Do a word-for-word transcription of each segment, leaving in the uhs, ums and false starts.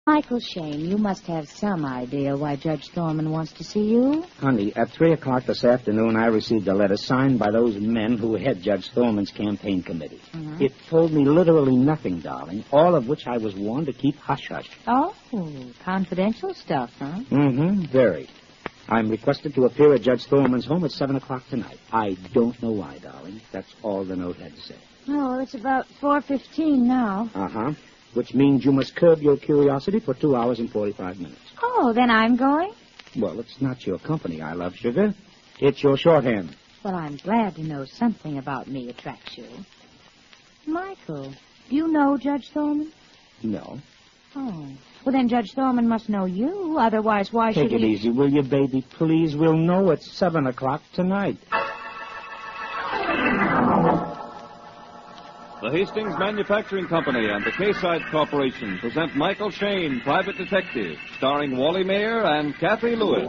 Michael Shane, you must have some idea why Judge Thorman wants to see you. Honey, at three o'clock this afternoon, I received a letter signed by those men who head Judge Thorman's campaign committee. Mm-hmm. It told me literally nothing, darling, all of which I was warned to keep hush-hush. Oh, confidential stuff, huh? Mm-hmm, very. I'm requested to appear at Judge Thorman's home at seven o'clock tonight. I don't know why, darling. That's all the note had to say. Oh, it's about four fifteen now. Uh-huh. Which means you must curb your curiosity for two hours and forty-five minutes. Oh, then I'm going? Well, it's not your company I love, sugar. It's your shorthand. Well, I'm glad to know something about me attracts you. Michael, do you know Judge Thorman? No. Oh. Well, then Judge Thorman must know you. Otherwise, why Take should it he... easy, will you, baby? Please, we'll know at seven o'clock tonight. The Hastings Manufacturing Company and the K-Side Corporation present Michael Shane, Private Detective, starring Wally Mayer and Kathy Lewis.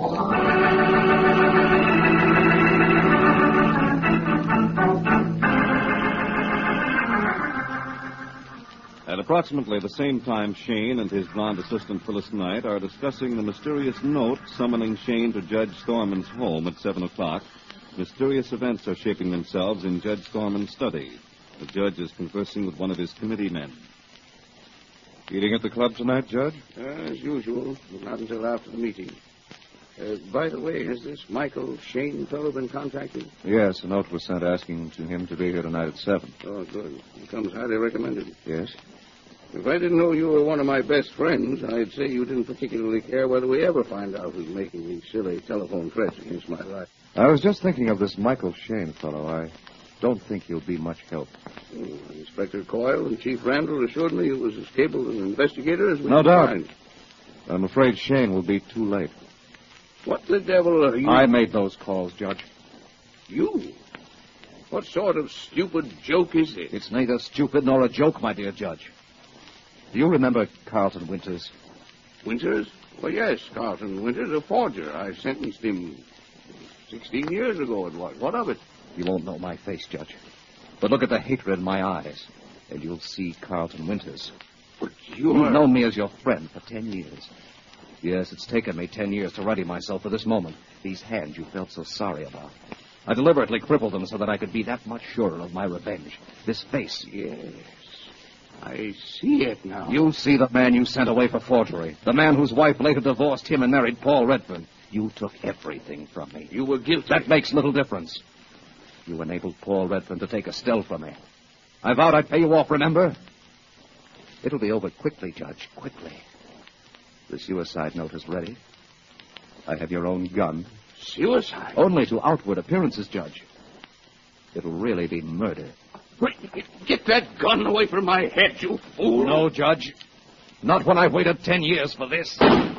At approximately the same time, Shane and his blonde assistant Phyllis Knight are discussing the mysterious note summoning Shane to Judge Thorman's home at seven o'clock. Mysterious events are shaping themselves in Judge Thorman's study. The judge is conversing with one of his committee men. Eating at the club tonight, Judge? Uh, as usual, but not until after the meeting. Uh, by the way, has this Michael Shane fellow been contacted? Yes, a note was sent asking to him to be here tonight at seven. Oh, good. He comes highly recommended. Yes? If I didn't know you were one of my best friends, I'd say you didn't particularly care whether we ever find out who's making these silly telephone threats against my life. I was just thinking of this Michael Shane fellow. I don't think he'll be much help. Oh, Inspector Coyle and Chief Randall assured me he was as capable an investigator as we No could doubt. find. I'm afraid Shane will be too late. What the devil are you... I made those calls, Judge. You? What sort of stupid joke is it? It's neither stupid nor a joke, my dear Judge. Do you remember Carlton Winters? Winters? Well, yes, Carlton Winters, a forger. I sentenced him sixteen years ago, it was. What of it? You won't know my face, Judge. But look at the hatred in my eyes, and you'll see Carlton Winters. But you're... You've known me as your friend for ten years. Yes, it's taken me ten years to ready myself for this moment. These hands you felt so sorry about. I deliberately crippled them so that I could be that much surer of my revenge. This face. Yes, I see it now. You see the man you sent away for forgery. The man whose wife later divorced him and married Paul Redfern. You took everything from me. You were guilty. That makes little difference. You enabled Paul Redfern to take Estelle from me. I vowed I'd pay you off, remember? It'll be over quickly, Judge, quickly. The suicide note is ready. I have your own gun. Suicide? Only to outward appearances, Judge. It'll really be murder. Wait, get that gun away from my head, you fool. No, Judge. Not when I've waited ten years for this.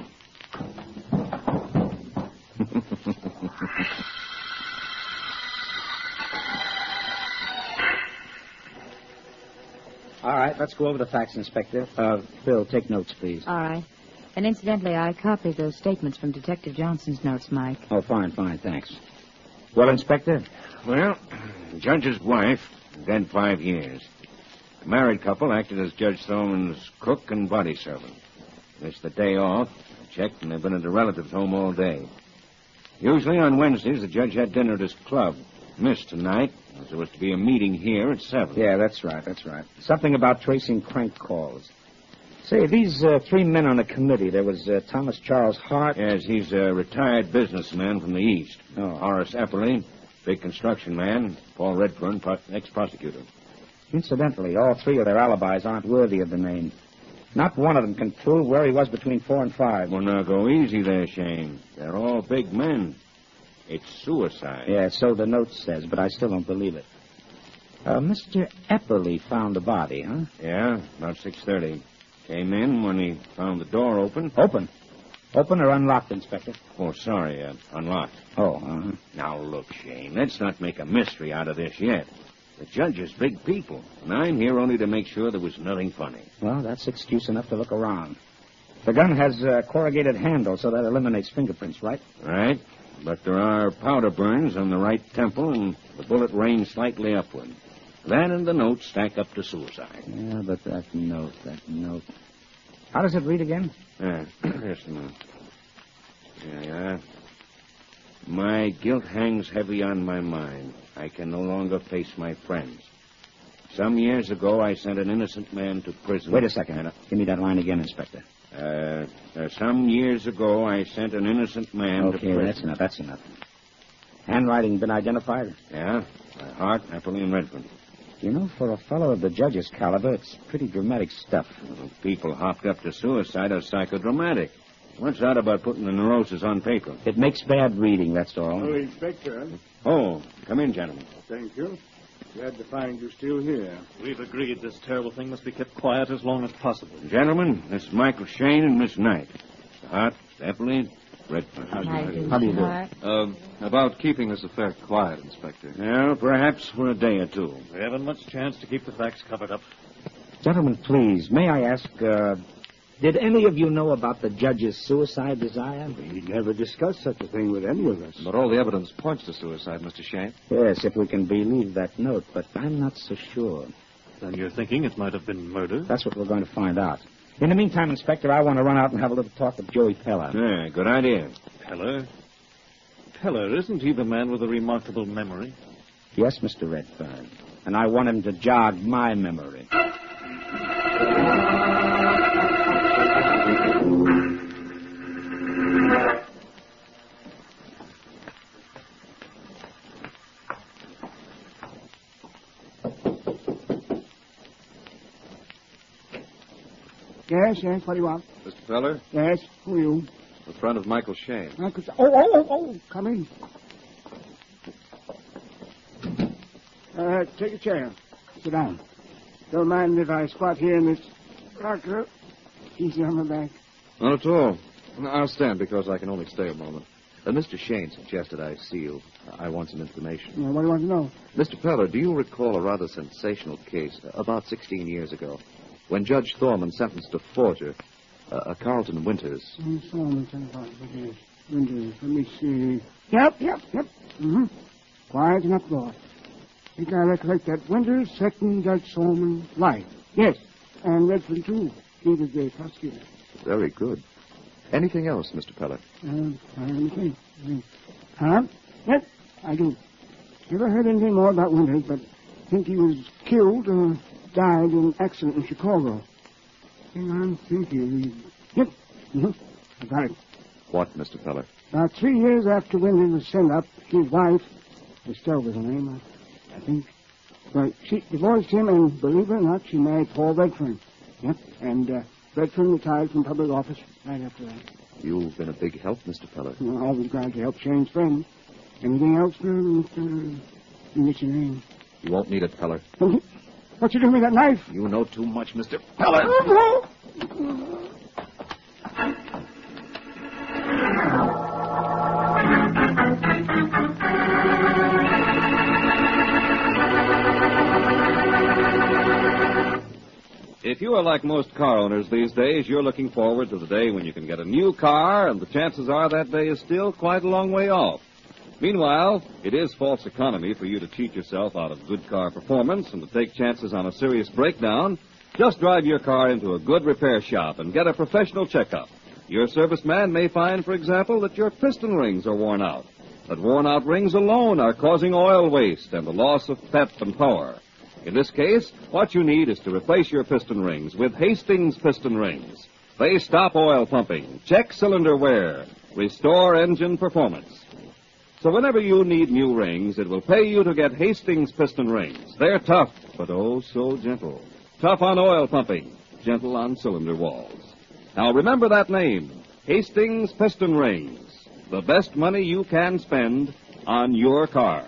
All right, let's go over the facts, Inspector. Uh, Phil, take notes, please. All right. And incidentally, I copied those statements from Detective Johnson's notes, Mike. Oh, fine, fine, thanks. Well, Inspector? Well, the judge's wife, dead five years. The married couple acted as Judge Thorman's cook and body servant. Missed the day off, checked, and they've been at a relative's home all day. Usually on Wednesdays, the judge had dinner at his club. Missed tonight, as there was to be a meeting here at seven. Yeah, that's right, that's right. Something about tracing crank calls. Say, these uh, three men on the committee, there was uh, Thomas Charles Hart. Yes, he's a retired businessman from the East. Oh. Horace Epperly, big construction man. Paul Redfern, pro- ex-prosecutor. Incidentally, all three of their alibis aren't worthy of the name. Not one of them can prove where he was between four and five. Well, now, go easy there, Shane. They're all big men. It's suicide. Yeah, so the note says, but I still don't believe it. Uh, Mister Epperly found the body, huh? Yeah, about six thirty. Came in when he found the door open. Open? Open or unlocked, Inspector? Oh, sorry, uh, unlocked. Oh, uh-huh. Now, look, Shane, let's not make a mystery out of this yet. The judge is big people, and I'm here only to make sure there was nothing funny. Well, that's excuse enough to look around. The gun has a corrugated handle, so that eliminates fingerprints, right? Right. But there are powder burns on the right temple, and the bullet rained slightly upward. That and the note stack up to suicide. Yeah, but that note, that note... How does it read again? Yeah, just a minute. Yeah, yeah. My guilt hangs heavy on my mind. I can no longer face my friends. Some years ago, I sent an innocent man to prison. Wait a second. Give me that line again, Inspector. Uh, uh, some years ago, I sent an innocent man to Okay, prison. that's enough. That's enough. Handwriting been identified? Yeah? By Hart, Napoli, and Redford. You know, for a fellow of the judge's caliber, it's pretty dramatic stuff. Well, people hopped up to suicide are psychodramatic. What's that about putting the neurosis on paper? It makes bad reading, that's all. Oh, Inspector. Oh, come in, gentlemen. Thank you. Glad to find you still here. We've agreed this terrible thing must be kept quiet as long as possible. Gentlemen, this is Michael Shane and Miss Knight. Hart, Napoli, Redford. How do you How do you do? Uh, about keeping this affair quiet, Inspector. Well, perhaps for a day or two. We haven't much chance to keep the facts covered up. Gentlemen, please, may I ask, uh, did any of you know about the judge's suicide desire? We never discussed such a thing with any of us. But all the evidence points to suicide, Mister Shane. Yes, if we can believe that note, but I'm not so sure. Then you're thinking it might have been murder? That's what we're going to find out. In the meantime, Inspector, I want to run out and have a little talk with Joey Peller. Yeah, good idea. Peller? Peller, isn't he the man with a remarkable memory? Yes, Mister Redfern. And I want him to jog my memory. Yes, yes, what do you want? Mister Feller, Yes, who are you? a friend of Michael Shane. I could... Oh, oh, oh, oh, come in. Uh, take a chair. Sit down. Don't mind if I squat here in this rocker. Easy on my back. Not at all. I'll stand because I can only stay a moment. Uh, Mister Shane suggested I see you. I want some information. Yeah, what do you want to know? Mister Feller, do you recall a rather sensational case uh, about sixteen years ago when Judge Thorman sentenced a forger, uh, a Carlton Winters? Oh, so much about it. Windows. Let me see. Yep, yep, yep. Mm-hmm. Quiet enough, boy. I think I recollect that Winters, second Judge Solomon, life. Yes, and Redford, too. He was the prosecutor. Very good. Anything else, Mister Feller? Uh, let me think. Huh? Yep, I do. Never heard anything more about Winters, but I think he was killed or died in an accident in Chicago. Thing I'm thinking. Yep. Mm-hmm. I got it. What, Mister Feller? About three years after Winters was sent up, his wife, Estelle was her name, I, I think, but she divorced him, and believe it or not, she married Paul Redfern. Yep, and uh, Redfern retired from public office right after that. You've been a big help, Mister Feller. You know, always glad to help Shane's friends. Anything else, uh, Mister You get your name. You won't need it, Feller. What you doing with that knife? You know too much, Mister Feller. If you are like most car owners these days, you're looking forward to the day when you can get a new car, and the chances are that day is still quite a long way off. Meanwhile, it is false economy for you to cheat yourself out of good car performance and to take chances on a serious breakdown. Just drive your car into a good repair shop and get a professional checkup. Your serviceman may find, for example, that your piston rings are worn out. But worn-out rings alone are causing oil waste and the loss of pep and power. In this case, what you need is to replace your piston rings with Hastings piston rings. They stop oil pumping, check cylinder wear, restore engine performance. So whenever you need new rings, it will pay you to get Hastings piston rings. They're tough, but oh so gentle. Tough on oil pumping, gentle on cylinder walls. Now remember that name, Hastings piston rings. The best money you can spend on your car.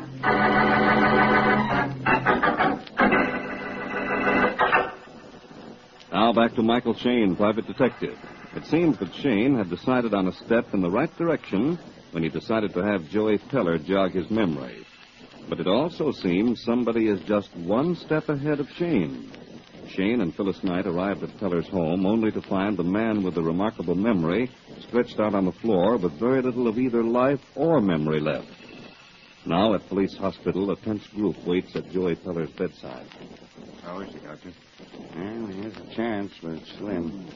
Now back to Michael Shane, private detective. It seems that Shane had decided on a step in the right direction when he decided to have Joey Peller jog his memory. But it also seems somebody is just one step ahead of Shane. Shane and Phyllis Knight arrived at Peller's home only to find the man with the remarkable memory stretched out on the floor with very little of either life or memory left. Now at Police Hospital, a tense group waits at Joey Peller's bedside. How is he, Doctor? Well, here's a chance, but it's slim.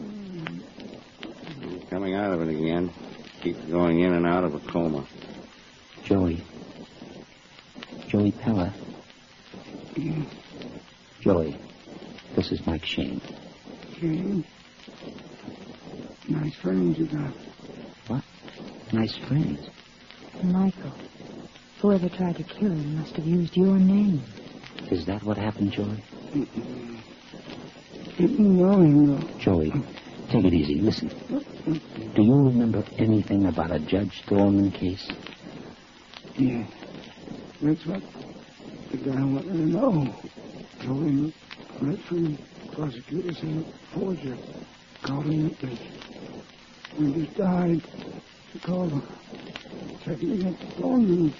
He's coming out of it again. Keeps going in and out of a coma. Joey. Joey Peller. Yeah. Joey, this is Mike Shane. Shane? Nice friends you got. What? Nice friends? Michael, whoever tried to kill him must have used your name. Is that what happened, Joey? Mm-mm. Didn't know him, though. Joey, take it easy. Listen. Do you remember anything about a Judge Thorman case? Yeah. That's what the guy wanted to know. Told him Redford prosecutor said forger. Called him witness. Winters died. Chicago. Second against Thorman.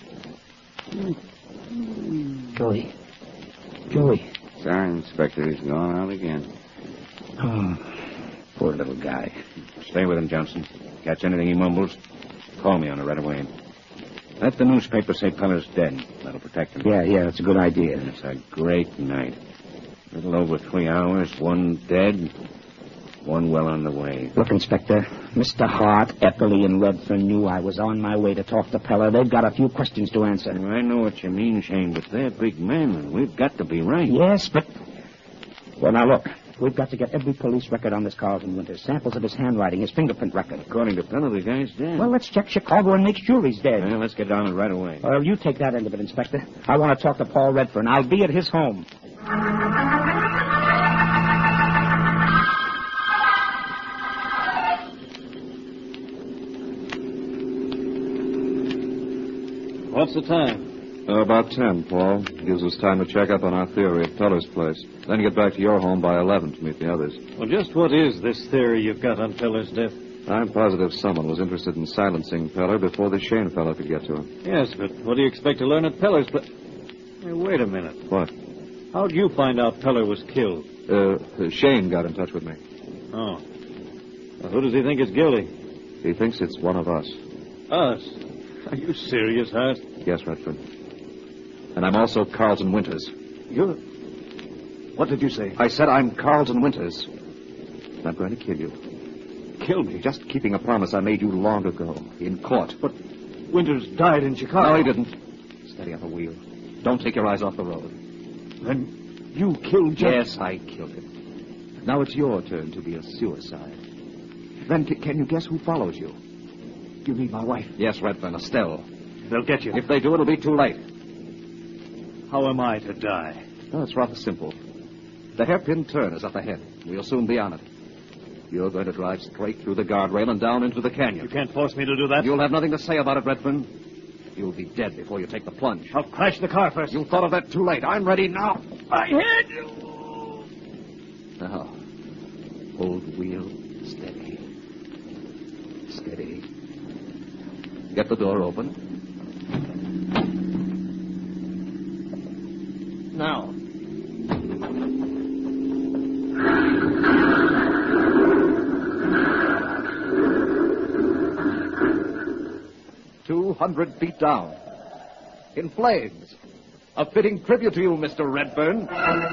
Joey. Joey. Sorry, Inspector. He's gone out again. Oh, poor little guy. Stay with him, Johnson. Catch anything he mumbles, call me on it right away. Let the newspaper say Peller's dead. That'll protect him. Yeah, yeah, that's a good idea. It's a great night. A little over three hours, one dead, one well on the way. Look, Inspector, Mister Hart, Epperly, and Redfern knew I was on my way to talk to Peller. They've got a few questions to answer. I know what you mean, Shane, but they're big men, and we've got to be right. Yes, but... Well, now, look. We've got to get every police record on this Carlton Winters. Samples of his handwriting, his fingerprint record. According to Peller, the guy's dead. Well, let's check Chicago and make sure he's dead. Well, let's get on it right away. Well, you take that end of it, Inspector. I want to talk to Paul Redfern. I'll be at his home. What's the time? Uh, about ten, Paul. Gives us time to check up on our theory at Peller's place. Then get back to your home by eleven to meet the others. Well, just what is this theory you've got on Peller's death? I'm positive someone was interested in silencing Peller before the Shane fellow could get to him. Yes, but what do you expect to learn at Peller's place? Hey, wait a minute. What? How'd you find out Peller was killed? Uh, Shane got in touch with me. Oh. Well, who does he think is guilty? He thinks it's one of us. Us? Are you serious, Hart? Yes, Redford. And I'm also Carlton Winters. You're... What did you say? I said I'm Carlton Winters. And I'm going to kill you. Kill me? Just keeping a promise I made you long ago in court. But Winters died in Chicago. No, he didn't. Steady on the wheel. Don't take your eyes off the road. Then you killed Jeff? Yes, I killed him. Now it's your turn to be a suicide. Then c- can you guess who follows you? You mean my wife? Yes, Redfern, Estelle. They'll get you. If they do, it'll be too late. How am I to die? Oh, it's rather simple. The hairpin turn is up ahead. We'll soon be on it. You're going to drive straight through the guardrail and down into the canyon. You can't force me to do that. You'll have nothing to say about it, Redfern. You'll be dead before you take the plunge. I'll crash the car first. You thought of that too late. I'm ready now. I hit you! Now, hold the wheel steady. Steady. Get the door open. Now. Two hundred feet down. In flames. A fitting tribute to you, Mister Redfern.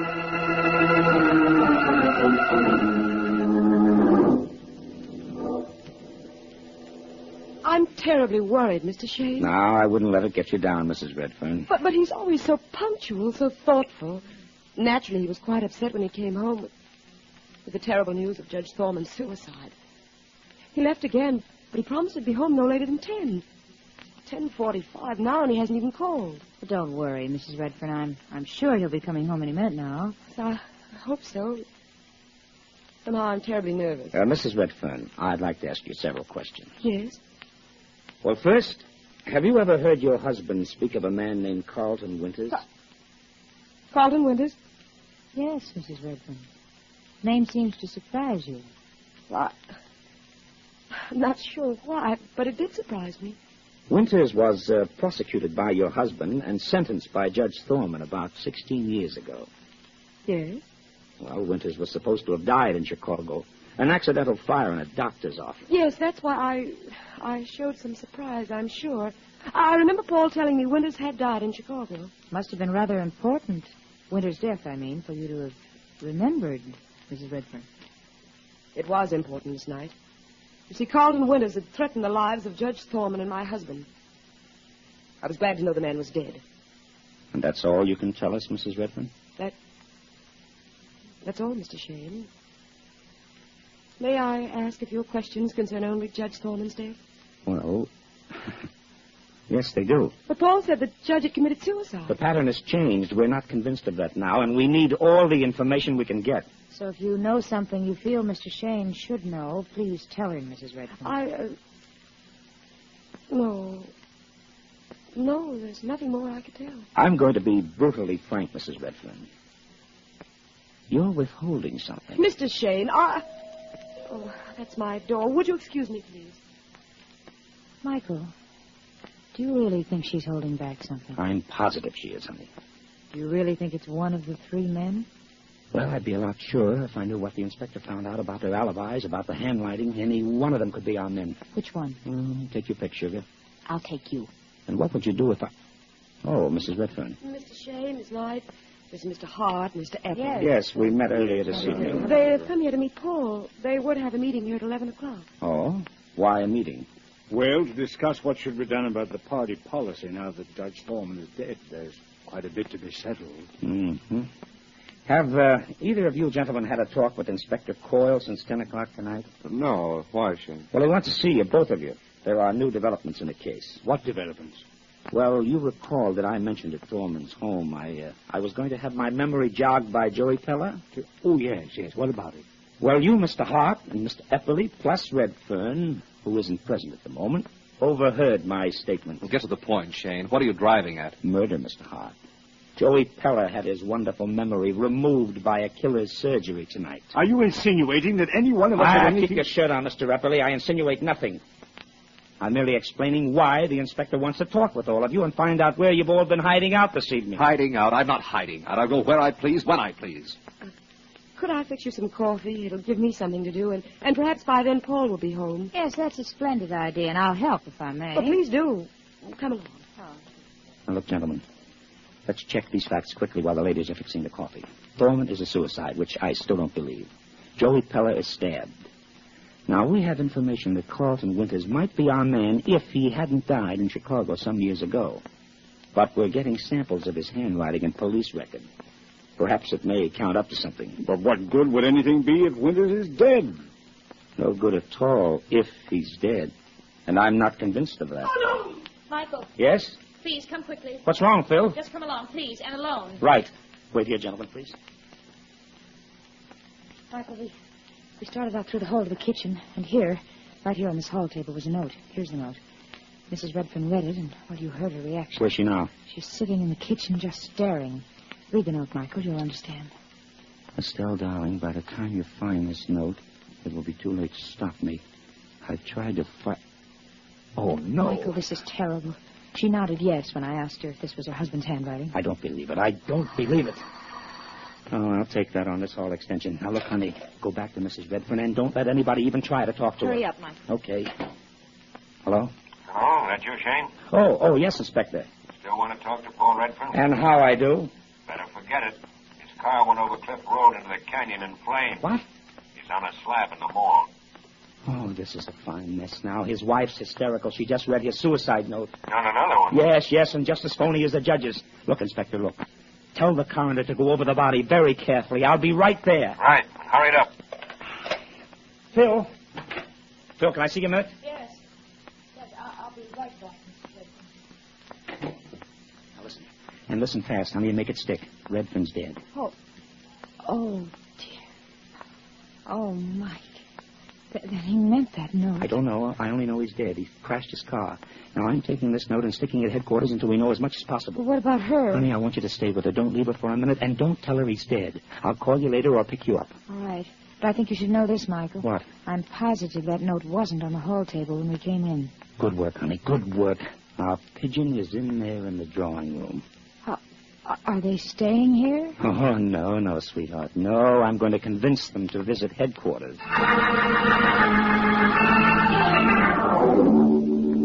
I'm terribly worried, Mister Shane. No, I wouldn't let it get you down, Missus Redfern. But but he's always so punctual, so thoughtful. Naturally, he was quite upset when he came home with, with the terrible news of Judge Thorman's suicide. He left again, but he promised to be home no later than ten. ten forty-five now, and he hasn't even called. But don't worry, Missus Redfern. I'm I'm sure he'll be coming home any minute now. So I, I hope so. Somehow I'm terribly nervous. Uh, Missus Redfern, I'd like to ask you several questions. Yes? Well, first, have you ever heard your husband speak of a man named Carlton Winters? Ca- Carlton Winters? Yes, Missus Redfern. Name seems to surprise you. Well, I'm not sure why, but it did surprise me. Winters was uh, prosecuted by your husband and sentenced by Judge Thorman about sixteen years ago. Yes? Well, Winters was supposed to have died in Chicago. An accidental fire in a doctor's office. Yes, that's why I I showed some surprise, I'm sure. I remember Paul telling me Winters had died in Chicago. Must have been rather important. Winter's death, I mean, for you to have remembered Missus Redfern. It was important this night. You see, Carlton Winters had threatened the lives of Judge Thorman and my husband. I was glad to know the man was dead. And that's all you can tell us, Missus Redfern? That... That's all, Mister Shane. May I ask if your questions concern only Judge Thorman's death? Well, yes, they do. But Paul said the judge had committed suicide. The pattern has changed. We're not convinced of that now, and we need all the information we can get. So if you know something you feel Mister Shane should know, please tell him, Missus Redfern. I, uh... No. No, there's nothing more I could tell. I'm going to be brutally frank, Missus Redfern. You're withholding something. Mister Shane, I... Oh, that's my door. Would you excuse me, please? Michael, do you really think she's holding back something? I'm positive she is, honey. Do you really think it's one of the three men? Well, I'd be a lot surer if I knew what the inspector found out about their alibis, about the handwriting. Any one of them could be our men. Which one? Mm, take your pick, sugar. I'll take you. And what would you do if I... Oh, Missus Redfern. Mister Shane, Miss Knight, this is Mister Hart, Mister Epple. Yes. Yes, we met earlier this evening. They've come here to meet Paul. They were to have a meeting here at eleven o'clock. Oh? Why a meeting? Well, to discuss what should be done about the party policy now that Judge Thorman is dead. There's quite a bit to be settled. Mm-hmm. Have uh, either of you gentlemen had a talk with Inspector Coyle since ten o'clock tonight? No. Why, Shane? Well, he wants to see you, both of you. There are new developments in the case. What developments? Well, you recall that I mentioned at Thorman's home I uh, I was going to have my memory jogged by Joey Peller? Oh, yes, yes. What about it? Well, you, Mister Hart, and Mister Eppley, plus Redfern, who isn't present at the moment, overheard my statement. Well, get to the point, Shane. What are you driving at? Murder, Mister Hart. Joey Peller had his wonderful memory removed by a killer's surgery tonight. Are you insinuating that any one of us... Ah, had anything... keep your shirt on, Mister Eppley. I insinuate nothing. I'm merely explaining why the inspector wants to talk with all of you and find out where you've all been hiding out this evening. Hiding out? I'm not hiding out. I'll go where I please, when I please. Uh, could I fix you some coffee? It'll give me something to do, and, and perhaps by then Paul will be home. Yes, that's a splendid idea, and I'll help if I may. Well, please do. Come along. Oh. Now, look, gentlemen, let's check these facts quickly while the ladies are fixing the coffee. Thorman is a suicide, which I still don't believe. Joey Peller is stabbed. Now, we have information that Carlton Winters might be our man if he hadn't died in Chicago some years ago. But we're getting samples of his handwriting and police record. Perhaps it may count up to something. But what good would anything be if Winters is dead? No good at all if he's dead. And I'm not convinced of that. Oh, no! Michael. Yes? Please, come quickly. What's wrong, Phil? Just come along, please, and alone. Right. Wait here, gentlemen, please. Michael, we, we started out through the hall to the kitchen, and here, right here on this hall table, was a note. Here's the note. Missus Redfern read it, and, well, you heard her reaction. Where's she now? She's sitting in the kitchen just staring. Read the note, Michael. You'll understand. Estelle, darling, by the time you find this note, it will be too late to stop me. I've tried to fight... Oh, no. Michael, this is terrible. She nodded yes when I asked her if this was her husband's handwriting. I don't believe it. I don't believe it. Oh, I'll take that on this hall extension. Now, look, honey, go back to Missus Redfern and don't let anybody even try to talk to her. Hurry up, Michael. Okay. Hello? Hello, that you, Shane? Oh, oh, yes, Inspector. Still want to talk to Paul Redfern? And how I do? Better forget it. His car went over Cliff Road into the canyon in flames. What? He's on a slab in the morgue. Oh, this is a fine mess now. His wife's hysterical. She just read his suicide note. Not another one. Yes, yes, and just as phony as the judges. Look, Inspector, look. Tell the coroner to go over the body very carefully. I'll be right there. Right. Hurry it up. Phil. Phil, can I see you a minute? Yes. Yes, I'll, I'll be right back, Mister Redfern. Now, listen. And listen fast, honey, and make it stick. Redfern's dead. Oh. Oh, dear. Oh, Mike. Th- that he meant that note. I don't know. I only know he's dead. He crashed his car. Now, I'm taking this note and sticking it at headquarters until we know as much as possible. Well, what about her? Honey, I want you to stay with her. Don't leave her for a minute, and don't tell her he's dead. I'll call you later or pick you up. All right. But I think you should know this, Michael. What? I'm positive that note wasn't on the hall table when we came in. Good work, honey. Good work. Our pigeon is in there in the drawing room. How, are they staying here? Oh, no, no, sweetheart. No, I'm going to convince them to visit headquarters.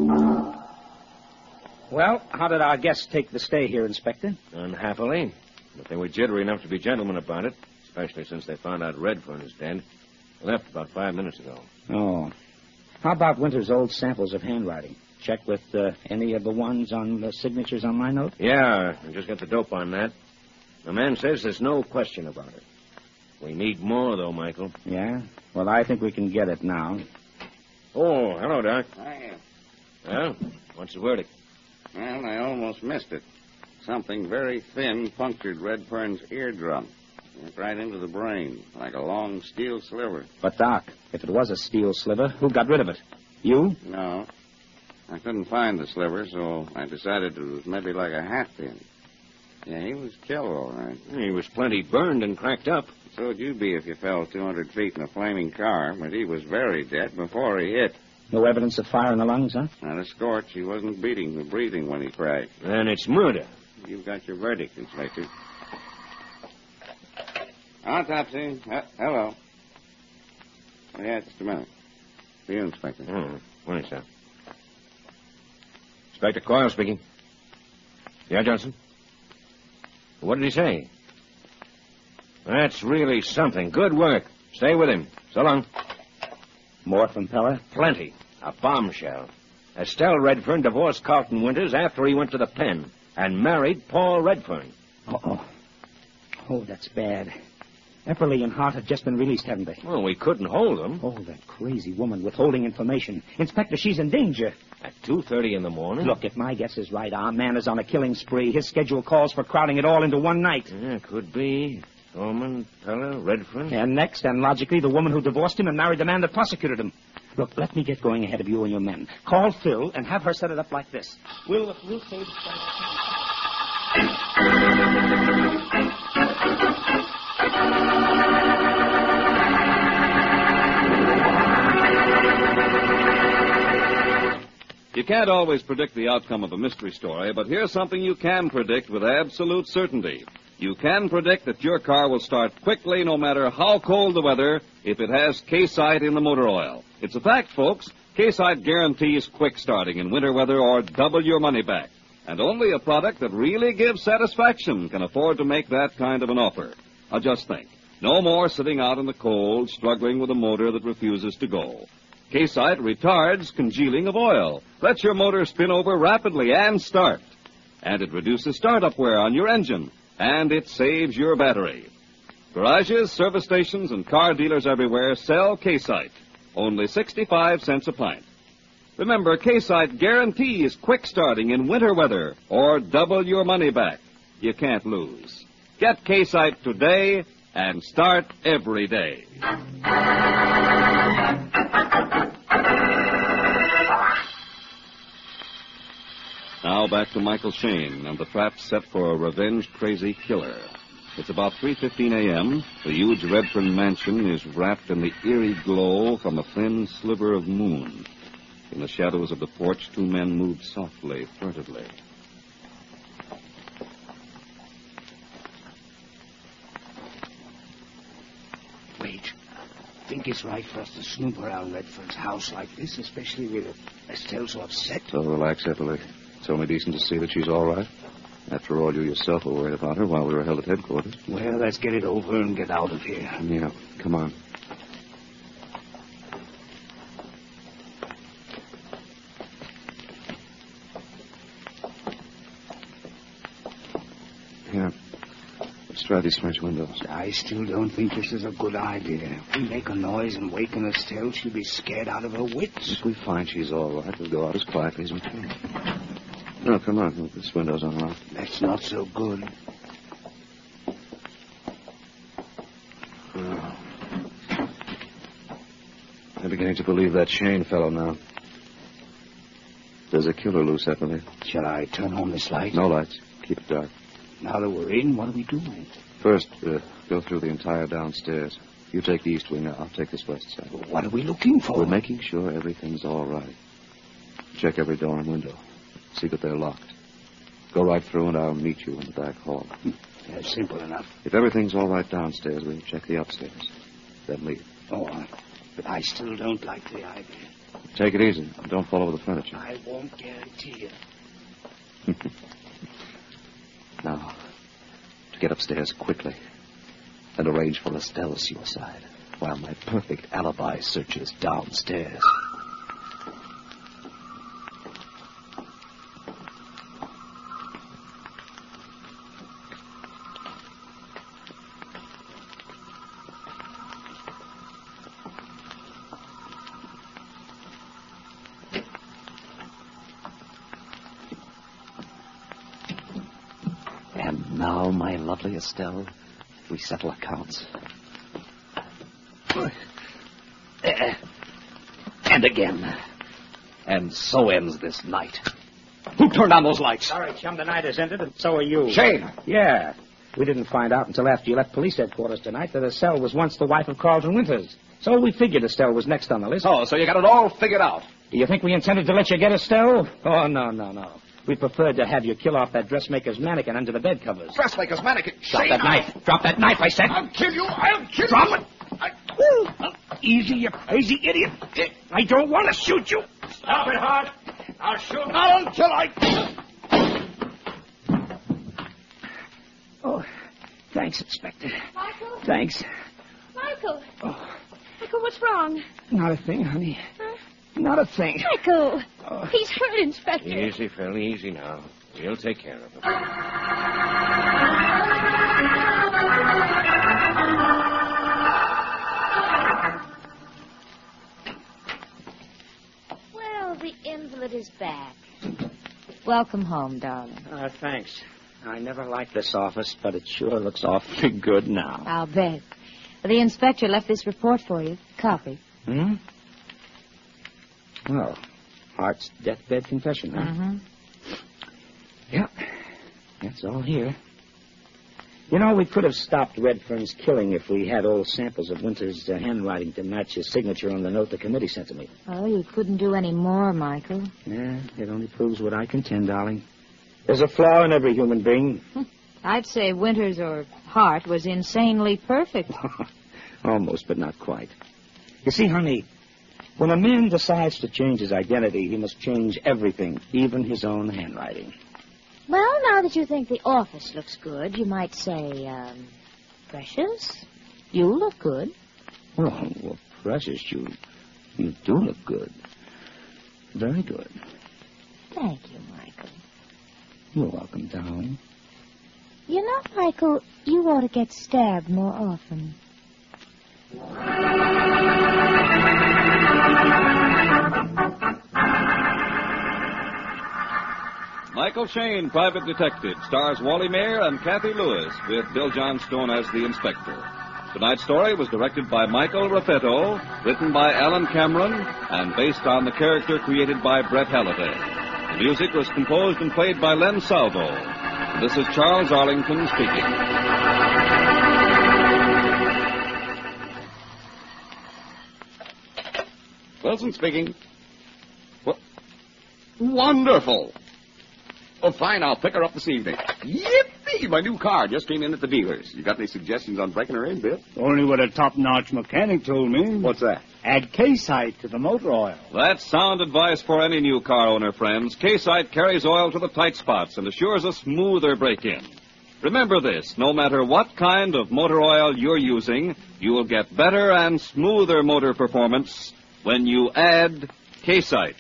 Well, how did our guests take the stay here, Inspector? Unhappily. But they were jittery enough to be gentlemen about it, especially since they found out Redfern is dead. They left about five minutes ago. Oh. How about Winter's old samples of handwriting? Check with uh, any of the ones on the signatures on my note? Yeah, I just got the dope on that. The man says there's no question about it. We need more, though, Michael. Yeah? Well, I think we can get it now. Oh, hello, Doc. Hiya. Well, what's the verdict? Well, I almost missed it. Something very thin punctured Redfern's eardrum. Went right into the brain, like a long steel sliver. But, Doc, if it was a steel sliver, who got rid of it? You? No. I couldn't find the sliver, so I decided it was maybe like a hat pin. Yeah, he was killed, all right. He was plenty burned and cracked up. So would you be if you fell two hundred feet in a flaming car, but he was very dead before he hit. No evidence of fire in the lungs, huh? Not a scorch. He wasn't beating the breathing when he crashed. Then it's murder. You've got your verdict, Inspector. Autopsy. Uh, hello. Oh, yeah, just a minute. For you, Inspector. Oh, what is that? Inspector Coyle speaking. Yeah, Johnson? What did he say? That's really something. Good work. Stay with him. So long. More from Pella? Plenty. A bombshell. Estelle Redfern divorced Carlton Winters after he went to the pen and married Paul Redfern. Uh-oh. Oh, that's bad. Epperly and Hart have just been released, haven't they? Well, we couldn't hold them. Oh, that crazy woman withholding information. Inspector, she's in danger. At two thirty in the morning? Look, if my guess is right, our man is on a killing spree. His schedule calls for crowding it all into one night. Yeah, could be. Thorman, Pella, Redfern. And next, and logically, the woman who divorced him and married the man that prosecuted him. Look, let me get going ahead of you and your men. Call Phil and have her set it up like this. We'll, we'll save... You can't always predict the outcome of a mystery story, but here's something you can predict with absolute certainty. You can predict that your car will start quickly no matter how cold the weather if it has K-Site in the motor oil. It's a fact, folks. K-Site guarantees quick starting in winter weather or double your money back. And only a product that really gives satisfaction can afford to make that kind of an offer. Now just think. No more sitting out in the cold, struggling with a motor that refuses to go. K-Site retards congealing of oil, lets your motor spin over rapidly and start. And it reduces startup wear on your engine, and it saves your battery. Garages, service stations, and car dealers everywhere sell K-Site, only sixty-five cents a pint. Remember, K-Site guarantees quick starting in winter weather or double your money back. You can't lose. Get K-Site today and start every day. Now back to Michael Shane and the trap set for a revenge-crazy killer. It's about three fifteen a.m. The huge Redfern mansion is wrapped in the eerie glow from a thin sliver of moon. In the shadows of the porch, two men moved softly, furtively. Wait. Think it's right for us to snoop around Redfern's house like this, especially with Estelle so upset? So relax, Epperly. It's only decent to see that she's all right. After all, you yourself were worried about her while we were held at headquarters. Well, let's get it over and get out of here. Yeah, come on. Here, let's try these French windows. I still don't think this is a good idea. If we make a noise and waken Estelle, she'll be scared out of her wits. If we find she's all right, we'll go out as quietly as we can. No, come on. Look, this window's unlocked. That's not so good. Oh. I'm beginning to believe that Shane fellow now. There's a killer loose, Epperly. Shall I turn on this light? No lights. Keep it dark. Now that we're in, what do we do? First, uh, go through the entire downstairs. You take the east wing, I'll take this west side. What are we looking for? We're making sure everything's all right. Check every door and window. See that they're locked. Go right through and I'll meet you in the back hall. That's simple enough. If everything's all right downstairs, we'll check the upstairs. Then leave. All right. But I still don't like the idea. Take it easy. Don't fall over the furniture. I won't guarantee it. Now, to get upstairs quickly and arrange for Estelle's suicide while my perfect alibi searches downstairs. And now, my lovely Estelle, we settle accounts. And again. And so ends this night. Who turned on those lights? Sorry, chum, the night has ended, and so are you. Shane! Yeah. We didn't find out until after you left police headquarters tonight that Estelle was once the wife of Carlton Winters. So we figured Estelle was next on the list. Oh, so you got it all figured out. Do you think we intended to let you get Estelle? Oh, no, no, no. We preferred to have you kill off that dressmaker's mannequin under the bed covers. Dressmaker's mannequin. Drop Shane, that knife. Drop that knife, I said. I'll kill you. I'll kill Drop you. it. I... Easy, you crazy idiot. I don't want to shoot you. Stop it, Hart. I'll shoot. Not until I... Oh, thanks, Inspector. Michael? Thanks. Michael? Oh, Michael, what's wrong? not a thing, honey. Huh? Not a thing. Michael! Oh. He's hurt, Inspector. Easy, Phil, easy now. We'll take care of him. Well, the invalid is back. Welcome home, darling. Uh, thanks. I never liked this office, but it sure looks awfully good now. I'll bet. The inspector left this report for you. Copy. Hmm? Well, Hart's deathbed confession, huh? Mm-hmm. Yep. That's all here. You know, we could have stopped Redfern's killing if we had old samples of Winter's uh, handwriting to match his signature on the note the committee sent to me. Oh, you couldn't do any more, Michael. Yeah, it only proves what I contend, darling. There's a flaw in every human being. I'd say Winters or Hart was insanely perfect. Almost, but not quite. You see, honey, when a man decides to change his identity, he must change everything, even his own handwriting. Well, now that you think the office looks good, you might say, um, Precious, you look good. Oh, well, Precious, you, you do look good. Very good. Thank you, Michael. You're welcome, darling. You know, Michael, you ought to get stabbed more often. Michael Shane, Private Detective, stars Wally Mayer and Kathy Lewis, with Bill Johnstone as the inspector. Tonight's story was directed by Michael Raffetto, written by Alan Cameron, and based on the character created by Brett Halliday. The music was composed and played by Len Salvo. And this is Charles Arlington speaking. Wilson speaking. What? Wonderful. Oh, fine. I'll pick her up this evening. Yippee! My new car just came in at the dealer's. You got any suggestions on breaking her in, Bill? Only what a top-notch mechanic told me. What's that? Add K-Site to the motor oil. That's sound advice for any new car owner, friends. K-Site carries oil to the tight spots and assures a smoother break-in. Remember this, no matter what kind of motor oil you're using, you will get better and smoother motor performance when you add K-Site.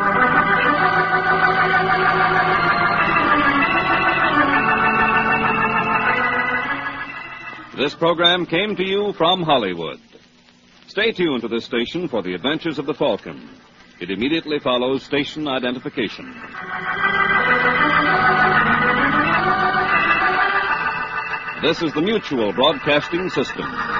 This program came to you from Hollywood. Stay tuned to this station for the adventures of the Falcon. It immediately follows station identification. This is the Mutual Broadcasting System.